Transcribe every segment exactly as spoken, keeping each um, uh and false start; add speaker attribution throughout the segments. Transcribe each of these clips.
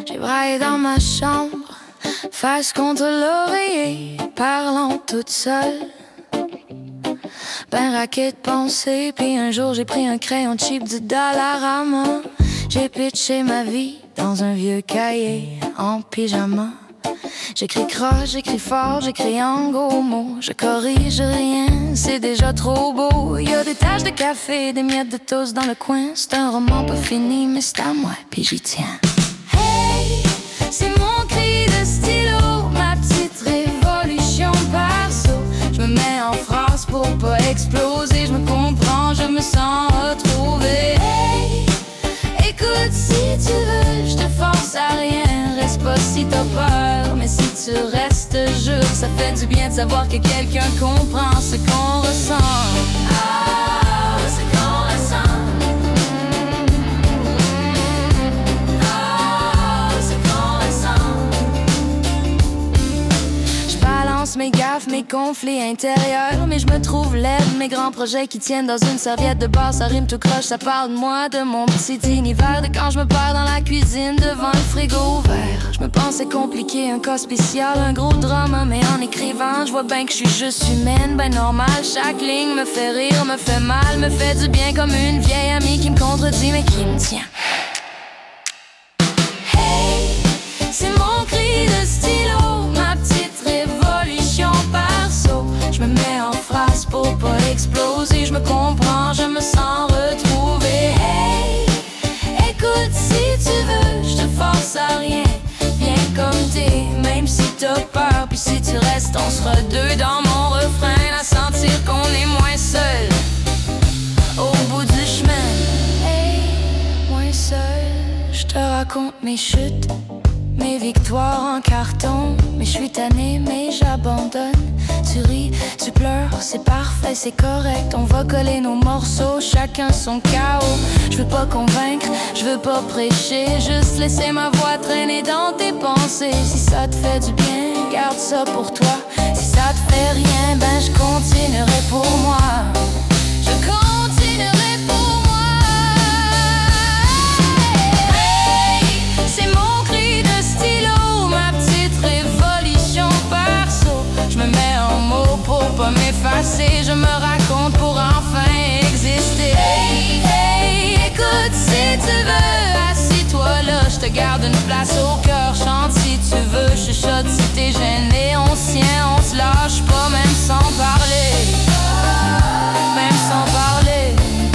Speaker 1: J'ai braillé dans ma chambre, face contre l'oreiller, parlant toute seule. Ben raquet de pensée, puis un jour j'ai pris un crayon cheap du Dollarama. J'ai pitché ma vie dans un vieux cahier en pyjama. J'écris croche, j'écris fort, j'écris en gros mots. Je corrige rien, c'est déjà trop beau. Y'a des taches de café, des miettes de toast dans le coin. C'est un roman pas fini, mais c'est à moi, puis j'y tiens. Hey, c'est mon cri de stylo, ma petite révolution perso. Je me mets en phrase pour pas exploser. Je me comprends, je me sens retrouvée. Hey, écoute si tu veux, je te force à rien. Reste pas si t'as peur, mais si tu restes, jure, ça fait du bien de savoir que quelqu'un comprend ce qu'on ressent. Ah, ce qu'on ressent. Ah, ce qu'on ressent. Je balance mes gaffes, mes conflits intérieurs, mais je me trouve laide. Mes grands projets qui tiennent dans une serviette de bar, ça rime tout croche, ça parle de moi, de mon petit univers, de quand je me perds dans la cuisine devant le frigo ouvert. Je me pensais compliqué, un cas spécial, un gros drama, mais en écrivant, je vois bien que je suis juste humaine, ben normal. Chaque ligne me fait rire, me fait mal, me fait du bien comme une vieille amie qui me contredit mais qui me tient. Hey, c'est mon cri de stylo, ma petite révolution perso. Je me mets en phrase pour pas exploser. Je me comprends, je me sens retrouvée. Hey, écoute si tu veux, je te force à rien. Viens comme t'es, même si t'as peur. Puis si tu restes, on sera deux dans mon refrain, à sentir qu'on est moins seul au bout du chemin. Hey, moins seul. Je te raconte mes chutes, mes victoires en carton. Mais je suis tannée, mais j'abandonne. Tu ris, tu pleures, c'est parfait, c'est correct. On va coller nos morceaux, chacun son chaos. Je veux pas convaincre, je veux pas prêcher, juste laisser ma voix traîner dans tes pensées. Si ça te fait du bien, garde ça pour toi. Si ça te fait rien, ben je continuerai pour moi. Je continuerai pour moi. Hey, c'est mon cri de stylo, ma petite révolution perso. Je me mets en mots pour pas m'effacer. Je me raconte pour enfin exister. Hey, hey, écoute si tu veux. Assis-toi là, je te garde une place au cœur. Chante si tu veux, chuchote si t'es gêné. On se tient, on se lâche pas, même sans parler. Même sans parler.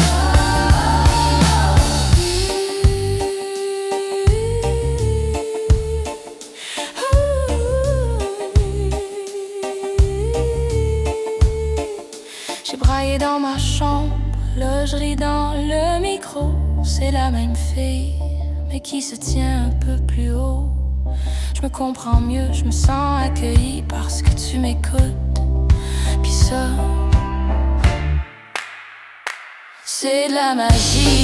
Speaker 1: J'ai braillé dans ma chambre, là je ris dans le micro. C'est la même fille, mais qui se tient un peu plus haut. Je me comprends mieux, je me sens accueillie parce que tu m'écoutes. Puis ça, c'est de la magie.